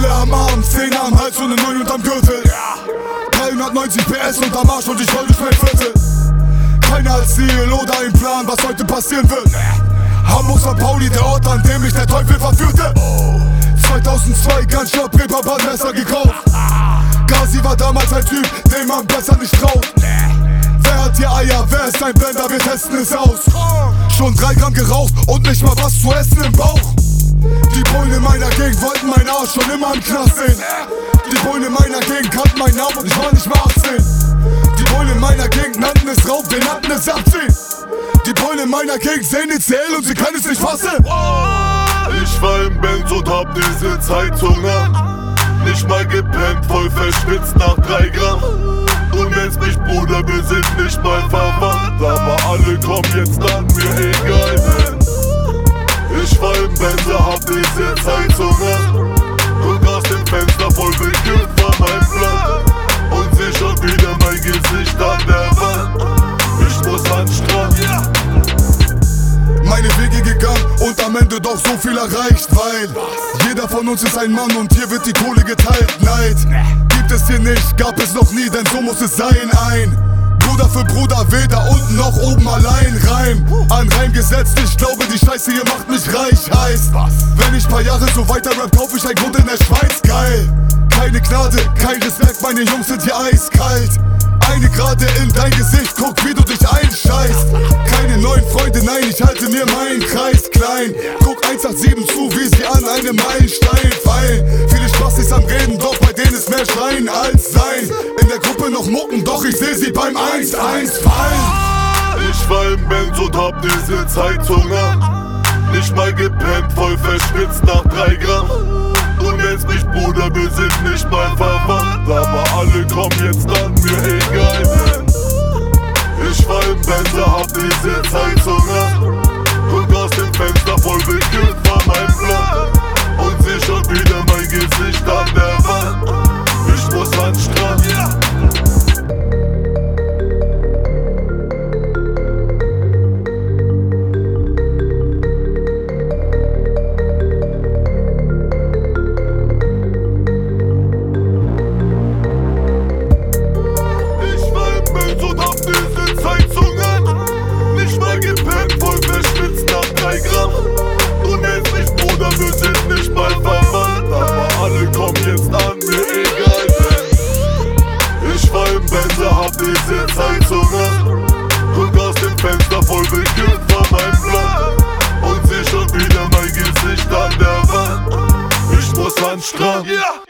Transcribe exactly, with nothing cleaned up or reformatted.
Pille am Arm, Zähne am Hals und eine neun unterm Gürtel. dreihundertneunzig P S unterm Arsch und ich wollte schnell Viertel. Keiner als Ziel oder ein Plan, was heute passieren wird. Hamburg, Sankt Pauli, der Ort, an dem mich der Teufel verführte. zweitausendzwei, ganz schlapp, Reeperbahn-Messer gekauft. Gazi war damals ein Typ, den man besser nicht traut. Wer hat hier Eier, wer ist ein Blender, wir testen es aus. Schon drei Gramm geraucht und nicht mal was zu essen im Bauch. Die Bullen in meiner Gegend wollten meinen Arsch schon immer im Knast sehen. Die Bullen in meiner Gegend kannten meinen Namen und ich war nicht mal achtzehn. Die Bullen in meiner Gegend nannten es Raub, wir nannten es abziehen. Die Bullen in meiner Gegend sehen die C L und sie können es nicht fassen. Ich war im Benz und hab diese Zeitung an. Nicht mal gepennt, voll verschwitzt nach drei Gramm. Du nennst mich Bruder, wir sind nicht mal verwandt. Aber alle kommen jetzt an, mir egal. Ich war im Benz, hab diese Zeitung an. Guck aus dem Fenster, voll bekühlt von meinem Blatt. Und seh schon wieder mein Gesicht an der Wand. Ich muss an den Strand. Meine Wege gegangen und am Ende doch so viel erreicht, weil jeder von uns ist ein Mann und hier wird die Kohle geteilt. Neid gibt es hier nicht, gab es noch nie, denn so muss es sein. Ein Bruder für Bruder, weder unten noch oben allein. Reim an Reim gesetzt, ich glaube die Scheiße hier macht mich reich. Heißt, wenn ich paar Jahre so weiter rap, kauf ich ein Grund in der Schweiz. Geil, keine Gnade, kein Respekt, meine Jungs sind hier eiskalt. Eine gerade in dein Gesicht, guck wie du dich einscheißt. Keine neuen Freunde, nein, ich halte mir meinen Kreis klein. Guck eins acht sieben zu, wie sie an einem Meilenstein fallen. Viele Spaß ist am Reden, doch bei denen ist mehr Schreien als Sein. In der Gruppe noch mucken, doch ich seh sie beim eins eins fallen. Ich war im Benz und hab diese Zeitung an. Nicht mal gepennt, voll verschwitzt nach drei Gramm. Du nennst mich Bruder, wir sind nicht mal verwandt. Aber alle kommen jetzt an, mir egal. Ich war im Benz, hab diese Zeitung an. Guck aus dem Fenster, voll bekühlt von meinem Blatt. Und seh schon wieder mein Gesicht an der Wand. Ich muss an den Strand. Du nennst mich Bruder, wir sind nicht mal verwandt. Aber alle kommen jetzt an, mir egal. Ich war im Benz, hab diese Zeitung an. Guck aus dem Fenster, voll bekühlt von meinem Blatt. Und seh schon wieder mein Gesicht an der Wand. Ich muss an den Strand.